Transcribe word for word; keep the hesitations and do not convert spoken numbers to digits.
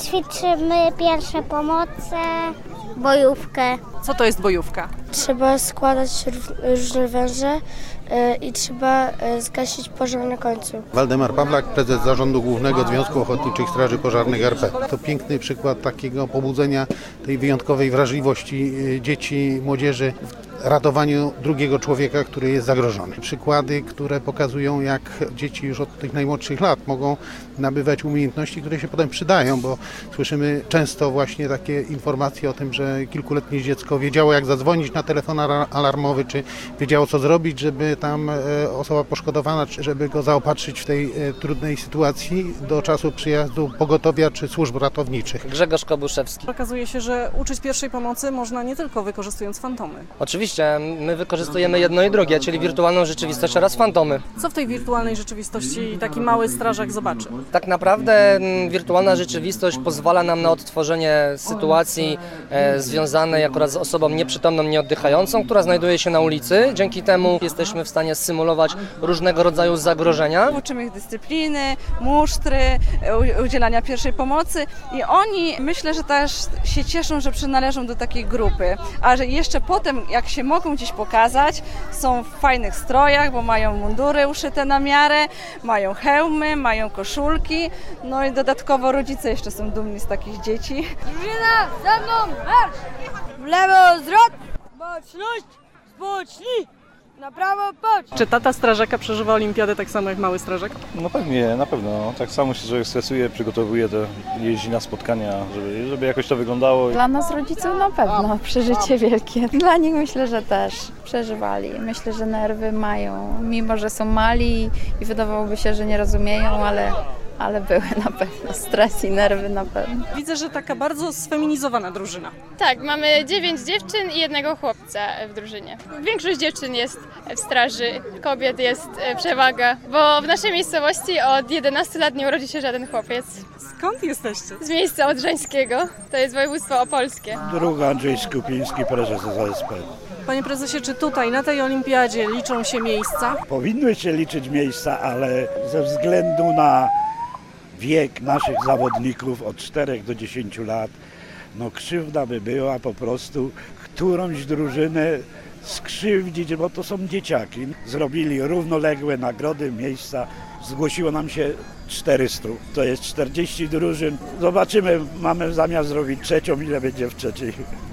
Ćwiczymy pierwsze pomoce, bojówkę. Co to jest bojówka? Trzeba składać różne węże i trzeba zgasić pożar na końcu. Waldemar Pawlak, prezes Zarządu Głównego Związku Ochotniczych Straży Pożarnych R P. To piękny przykład takiego pobudzenia tej wyjątkowej wrażliwości dzieci, młodzieży w ratowaniu drugiego człowieka, który jest zagrożony. Przykłady, które pokazują, jak dzieci już od tych najmłodszych lat mogą nabywać umiejętności, które się potem przydają, bo słyszymy często właśnie takie informacje o tym, że kilkuletnie dziecko wiedziało, jak zadzwonić na telefon alarmowy, czy wiedziało, co zrobić, żeby tam osoba poszkodowana, żeby go zaopatrzyć w tej trudnej sytuacji do czasu przyjazdu pogotowia czy służb ratowniczych. Grzegorz Kobuszewski. Okazuje się, że uczyć pierwszej pomocy można nie tylko wykorzystując fantomy. Oczywiście, my wykorzystujemy jedno i drugie, czyli wirtualną rzeczywistość oraz fantomy. Co w tej wirtualnej rzeczywistości taki mały strażak zobaczy? Tak naprawdę wirtualna rzeczywistość pozwala nam na odtworzenie sytuacji e, związanej akurat z osobą nieprzytomną, nieoddychającą, która znajduje się na ulicy. Dzięki temu jesteśmy w stanie symulować różnego rodzaju zagrożenia. Uczymy ich dyscypliny, musztry, udzielania pierwszej pomocy i oni myślę, że też się cieszą, że przynależą do takiej grupy, a że jeszcze potem jak się mogą gdzieś pokazać, są w fajnych strojach, bo mają mundury uszyte na miarę, mają hełmy, mają koszulki, no i dodatkowo rodzice jeszcze są dumni z takich dzieci. Drużyna, za mną, marsz! W lewo zwrot, boczność, zbocznij, na prawo pocz. Czy tata strażaka przeżywa olimpiadę tak samo jak mały strażak? No pewnie, na pewno. Tak samo się człowiek stresuje, przygotowuje, to jeździ na spotkania, żeby, żeby jakoś to wyglądało. Dla nas rodziców na pewno przeżycie wielkie. Dla nich myślę, że też przeżywali. Myślę, że nerwy mają, mimo że są mali i wydawałoby się, że nie rozumieją, ale... ale były na pewno stres i nerwy na pewno. Widzę, że taka bardzo sfeminizowana drużyna. Tak, mamy dziewięć dziewczyn i jednego chłopca w drużynie. Większość dziewczyn jest w straży, kobiet jest przewaga, bo w naszej miejscowości od jedenastu lat nie urodzi się żaden chłopiec. Skąd jesteście? Z miejsca odrzańskiego, to jest województwo opolskie. Druga Andrzej Skupiński, prezes Z S P. Panie prezesie, czy tutaj na tej olimpiadzie liczą się miejsca? Powinny się liczyć miejsca, ale ze względu na wiek naszych zawodników od czterech do dziesięciu lat, no krzywda by była po prostu którąś drużynę skrzywdzić, bo to są dzieciaki. Zrobili równoległe nagrody, miejsca, zgłosiło nam się czterysta, to jest czterdzieści drużyn. Zobaczymy, mamy zamiar zrobić trzecią, ile będzie w trzeciej.